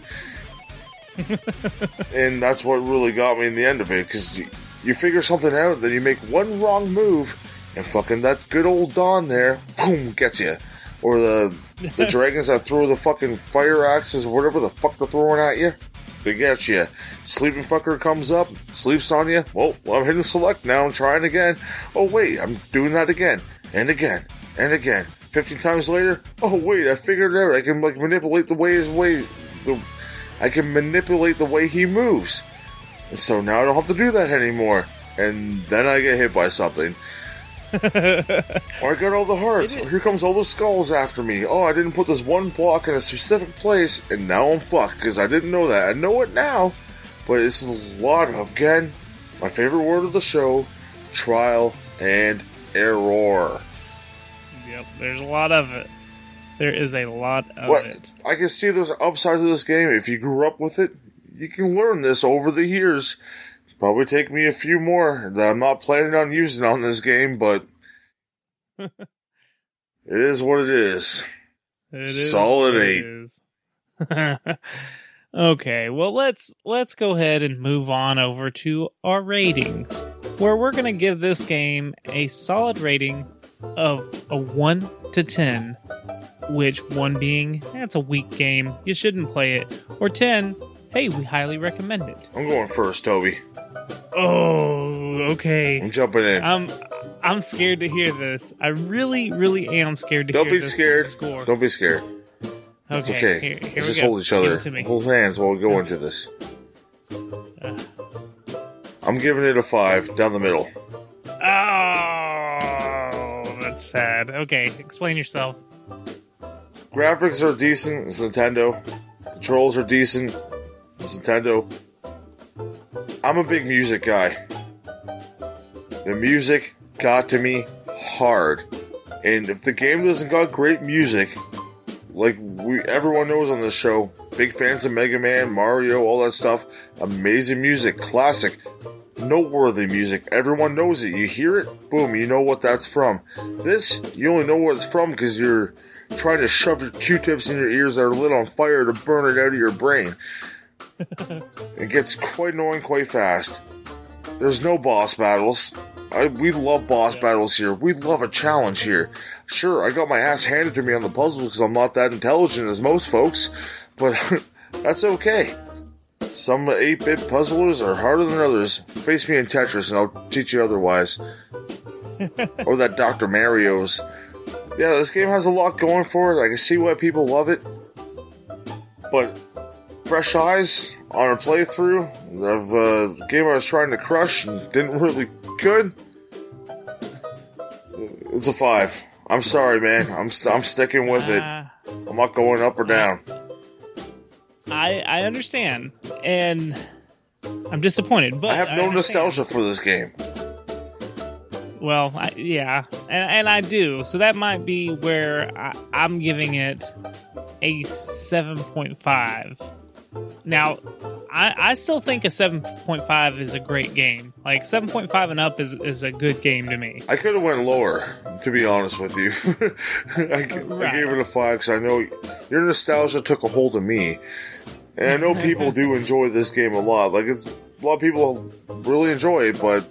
And that's what really got me in the end of it, because you, you figure something out, then you make one wrong move, and fucking that good old Dawn there, boom, gets you. Or the the dragons that throw the fucking fire axes or whatever the fuck they're throwing at you, they get you. Sleeping fucker comes up, sleeps on you. Well, I'm hitting select now and trying again. Oh wait, I'm doing that again and again and again. Fifteen times later, oh wait, I figured it out. I can like manipulate the way his way. The, I can manipulate the way he moves. And so now I don't have to do that anymore. And then I get hit by something. Or I got all the hearts. Or here comes all the skulls after me. Oh, I didn't put this one block in a specific place, and now I'm fucked because I didn't know that. I know it now, but it's a lot of, again, my favorite word of the show, trial and error. Yep, there's a lot of it. There is a lot of what? it. I can see there's an upside to this game. If you grew up with it, you can learn this over the years. Probably take me a few more that I'm not planning on using on this game, but it is what it is. It is Solid what eight. it is. Okay, well let's let's go ahead and move on over to our ratings, where we're going to give this game a solid rating of a one to ten, which one being, eh, it's a weak game, you shouldn't play it, or ten, hey, we highly recommend it. I'm going first, Toby. Oh, okay. I'm jumping in. I'm I'm scared to hear this. I really, really am scared to Don't hear be this scared. score. Don't be scared. Okay, It's okay. Here, here Let's we just go. hold each Give other. it to me. Hold hands while we go into this. I'm giving it a five down the middle. Oh, that's sad. Okay, explain yourself. Graphics are decent. It's Nintendo. Controls are decent. It's Nintendo. I'm a big music guy. The music got to me hard. And if the game doesn't got great music, like we everyone knows on this show, big fans of Mega Man, Mario, all that stuff, amazing music, classic, noteworthy music. Everyone knows it. You hear it, boom, you know what that's from. This, you only know what it's from because you're trying to shove your Q-tips in your ears that are lit on fire to burn it out of your brain. It gets quite annoying quite fast. There's no boss battles. I, we love boss battles here. We love a challenge here. Sure, I got my ass handed to me on the puzzles because I'm not that intelligent as most folks, but that's okay. Some eight-bit puzzlers are harder than others. Face me in Tetris and I'll teach you otherwise. Or that Doctor Mario's. Yeah, this game has a lot going for it. I can see why people love it. But fresh eyes on a playthrough of a game I was trying to crush and didn't really good. It's a five. I'm sorry, man. I'm st- I'm sticking with it. Uh, I'm not going up or down. I I understand, and I'm disappointed, but I have no understand. nostalgia for this game. Well, I, yeah, and, and I do. So that might be where I, I'm giving it a seven point five. Now, I, I still think a seven point five is a great game. Like, seven point five and up is, is a good game to me. I could have went lower, to be honest with you. I, g- Right. I gave it a five because I know your nostalgia took a hold of me. And I know people do enjoy this game a lot. Like, it's a lot of people really enjoy it, but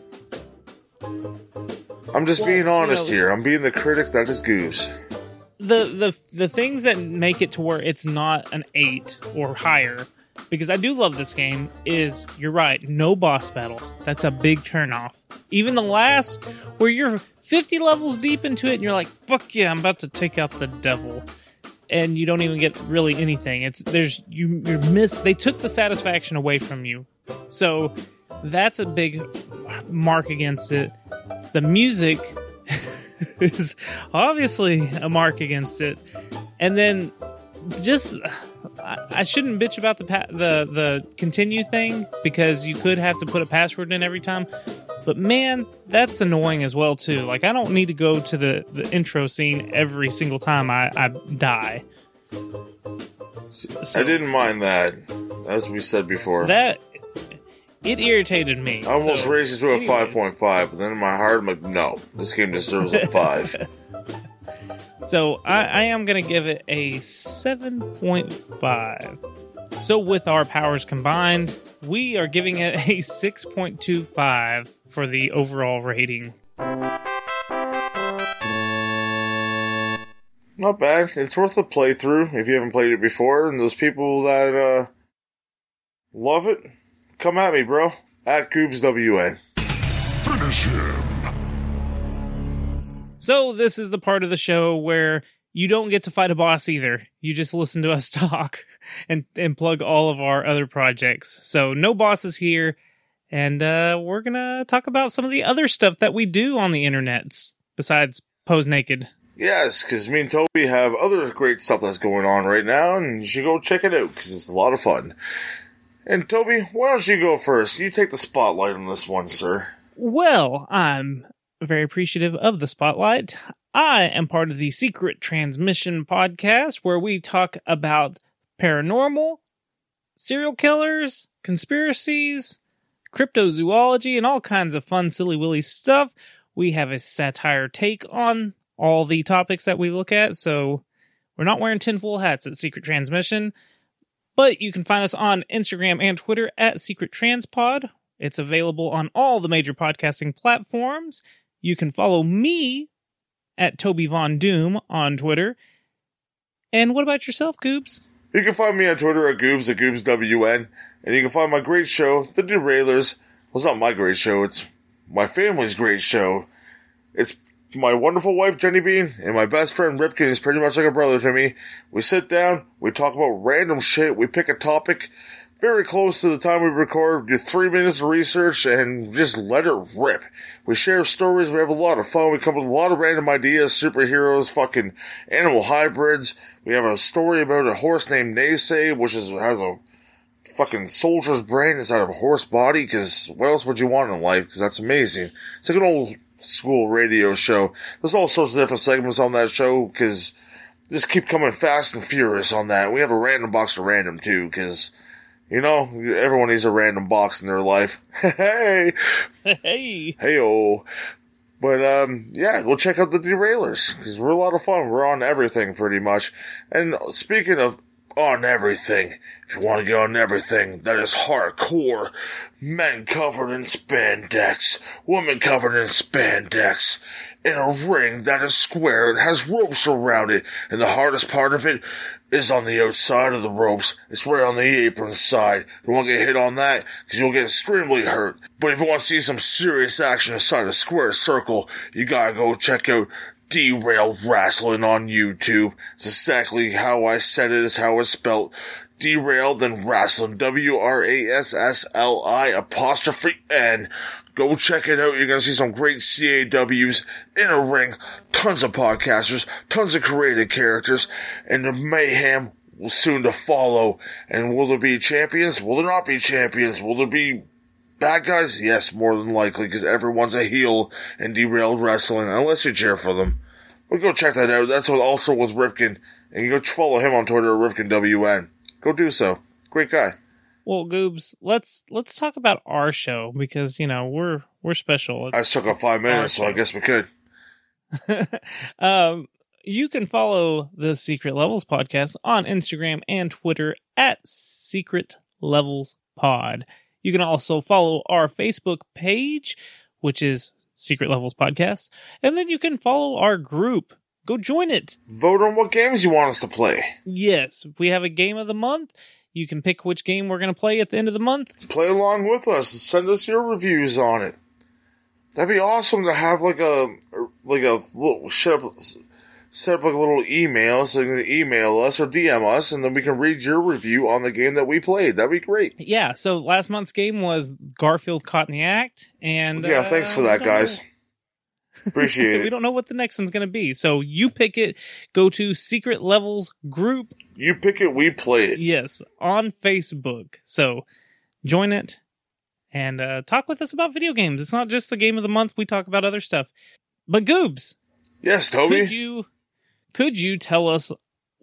I'm just Well, being honest you know, here. I'm being the critic that is Goose. The, the, the things that make it to where it's not an eight or higher, because I do love this game, is, you're right, no boss battles. That's a big turnoff. Even the last, where you're fifty levels deep into it and you're like, fuck yeah, I'm about to take out the devil. And you don't even get really anything. It's, there's, you, you're miss, they took the satisfaction away from you. So, that's a big mark against it. The music is obviously a mark against it. And then, just, I, I shouldn't bitch about the pa- the the continue thing, because you could have to put a password in every time. But man, that's annoying as well too. Like, I don't need to go to the, the intro scene every single time I, I die. So I didn't mind that, as we said before. that it irritated me. I almost so, raised it to a anyways. five point five, but then in my heart, I'm like, no, this game deserves a five. So I, I am going to give it a seven point five. So with our powers combined, we are giving it a six point two five for the overall rating. Not bad. It's worth a playthrough if you haven't played it before. And those people that uh, love it, come at me, bro. At GoobsWN. Finish him. So this is the part of the show where you don't get to fight a boss either. You just listen to us talk and, and plug all of our other projects. So no bosses here. And uh, we're going to talk about some of the other stuff that we do on the internets besides Pose Naked. Yes, because me and Toby have other great stuff that's going on right now, and you should go check it out, because it's a lot of fun. And Toby, why don't you go first? You take the spotlight on this one, sir. Well, I'm very appreciative of the spotlight. I am part of the Secret Transmission podcast, where we talk about paranormal, serial killers, conspiracies, cryptozoology, and all kinds of fun, silly willy stuff. We have a satire take on all the topics that we look at, so we're not wearing tinfoil hats at Secret Transmission, but you can find us on Instagram and Twitter at Secret Transpod. It's available on all the major podcasting platforms. You can follow me at Toby Von Doom on Twitter. And what about yourself, Goobs? You can find me on Twitter at Goobs, at GoobsWN, and you can find my great show, The Derailers. Well, it's not my great show, it's my family's great show. It's my wonderful wife, Jenny Bean, and my best friend, Ripken, is pretty much like a brother to me. We sit down, we talk about random shit, we pick a topic very close to the time we record, do three minutes of research, and just let it rip. We share stories, we have a lot of fun, we come up with a lot of random ideas, superheroes, fucking animal hybrids. We have a story about a horse named Naysay, which is has a fucking soldier's brain inside of a horse body, because what else would you want in life? Because that's amazing. It's like an old school radio show. There's all sorts of different segments on that show, because just keep coming fast and furious on that. We have a random box of random too, because, you know, everyone needs a random box in their life. Hey! Hey! Hey-oh. But, um, yeah, go check out the Derailers, because we're a lot of fun. We're on everything, pretty much. And speaking of on everything, if you want to get on everything that is hardcore, men covered in spandex, women covered in spandex, in a ring that is square and has ropes around it, and the hardest part of it is on the outside of the ropes. It's right on the apron side. You won't get hit on that, because you'll get extremely hurt. But if you want to see some serious action inside a square circle, you gotta go check out Derailed Wrestling on YouTube. It's exactly how I said it, is how it's spelled. Derailed and Wrestling. W R A S S L I apostrophe N. Go check it out. You're gonna see some great C A Ws in a ring. Tons of podcasters. Tons of creative characters. And the mayhem will soon to follow. And will there be champions? Will there not be champions? Will there be bad guys? Yes, more than likely, because everyone's a heel in Derailed Wrestling, unless you cheer for them. But go check that out. That's what also was Ripken. And you go follow him on Twitter at RipkenWN. Go do so. Great guy. Well, Goobs, let's let's talk about our show, because, you know, we're we're special. I took up five minutes, so I guess we could. um, you can follow the Secret Levels podcast on Instagram and Twitter at Secret Levels Pod. You can also follow our Facebook page, which is Secret Levels Podcast. And then you can follow our group. Go join it. Vote on what games you want us to play. Yes, we have a game of the month. You can pick which game we're going to play at the end of the month. Play along with us and send us your reviews on it. That'd be awesome to have like a, like a little, set up, set up like a little email so you can email us or D M us, and then we can read your review on the game that we played. That'd be great. Yeah, so last month's game was Garfield Caught in the Act, and yeah, uh, thanks for that, guys. Appreciate it. We don't know what the next one's going to be, so you pick it. Go to Secret Levels Group. You pick it, we play it. Yes, on Facebook. So join it and uh, talk with us about video games. It's not just the game of the month. We talk about other stuff. But Goobs. Yes, Toby. Could you, could you tell us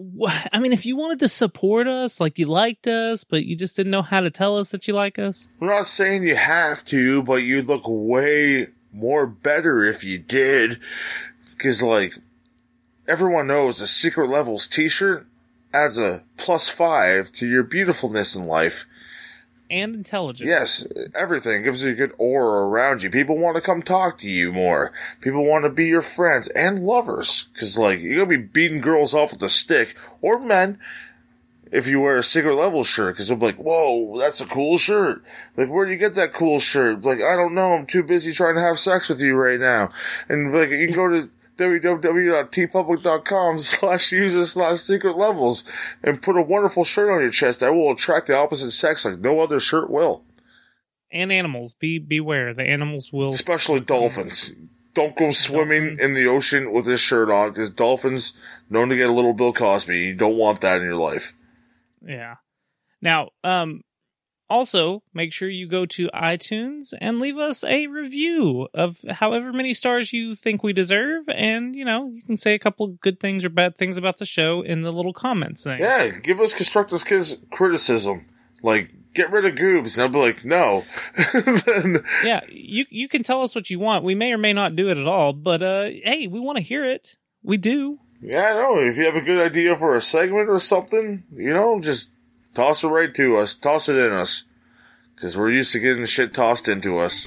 I mean, if you wanted to support us, like you liked us, but you just didn't know how to tell us that you like us. We're not saying you have to, but you'd look way more better if you did. Because, like, everyone knows a Secret Levels t-shirt adds a plus five to your beautifulness in life. And intelligence. Yes, everything gives you a good aura around you. People want to come talk to you more. People want to be your friends and lovers. Because, like, you're going to be beating girls off with a stick, or men, if you wear a Secret Level shirt. Because they'll be like, whoa, that's a cool shirt. Like, where do you get that cool shirt? Like, I don't know, I'm too busy trying to have sex with you right now. And, like, you can go to www.tpublic.com slash user slash secret levels and put a wonderful shirt on your chest that will attract the opposite sex like no other shirt will. And animals. Be beware. The animals will... Especially dolphins. Don't go swimming dolphins. in the ocean with this shirt on, because dolphins, known to get a little Bill Cosby. You don't want that in your life. Yeah. Now, um... also, make sure you go to iTunes and leave us a review of however many stars you think we deserve. And, you know, you can say a couple good things or bad things about the show in the little comments thing. Yeah, give us constructive criticism. Like, get rid of Goobs. And I'll be like, no. then, yeah, you you can tell us what you want. We may or may not do it at all. But, uh, hey, we want to hear it. We do. Yeah, I know. If you have a good idea for a segment or something, you know, just... toss it right to us. Toss it in us. Because we're used to getting shit tossed into us.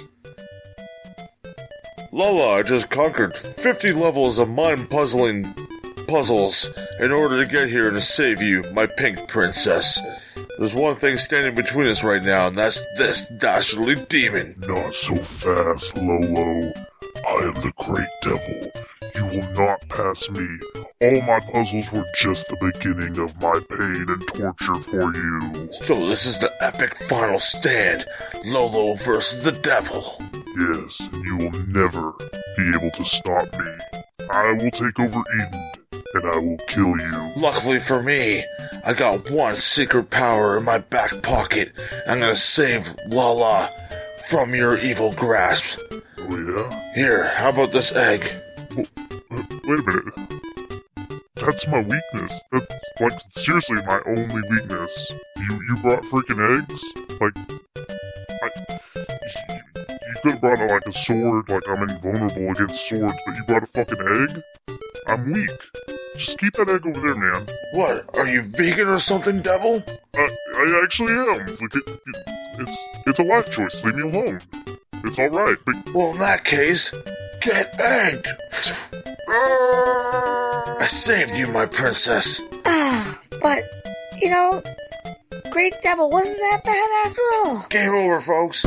Lola just conquered fifty levels of mind-puzzling puzzles in order to get here and to save you, my pink princess. There's one thing standing between us right now, and that's this dastardly demon. Not so fast, Lolo. I am the Great Devil. You will not pass me. All my puzzles were just the beginning of my pain and torture for you. So this is the epic final stand. Lolo versus the devil. Yes, and you will never be able to stop me. I will take over Eden, and I will kill you. Luckily for me, I got one secret power in my back pocket. I'm gonna save Lala from your evil grasp. Oh yeah? Here, how about this egg? Well, uh, wait a minute. That's my weakness. That's, like, seriously my only weakness. You you brought freaking eggs? Like, I, you, you could have brought, like, a sword, like, I'm invulnerable against swords, but you brought a fucking egg? I'm weak. Just keep that egg over there, man. What, are you vegan or something, devil? Uh, I actually am. Like, it, it, it's, it's a life choice. Leave me alone. It's alright, but... Well, in that case, get egged! I saved you, my princess. Ah, but, you know, Great Devil wasn't that bad after all. Game over, folks.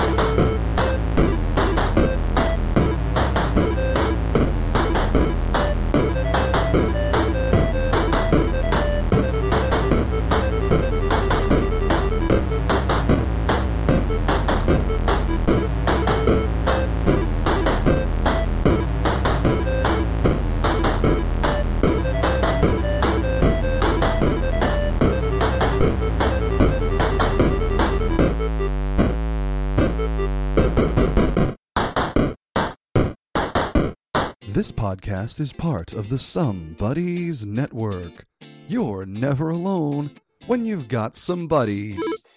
This podcast is part of the Some Buddies Network. You're never alone when you've got some buddies.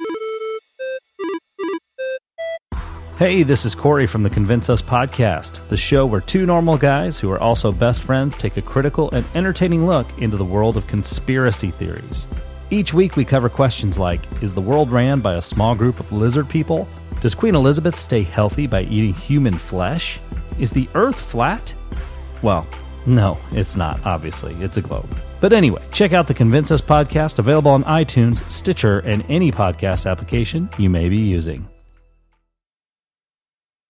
Hey, this is Corey from the Convince Us podcast, the show where two normal guys who are also best friends take a critical and entertaining look into the world of conspiracy theories. Each week we cover questions like, is the world ran by a small group of lizard people? Does Queen Elizabeth stay healthy by eating human flesh? Is the Earth flat? Well, no, it's not, obviously. It's a globe. But anyway, check out the Convince Us podcast, available on iTunes, Stitcher, and any podcast application you may be using.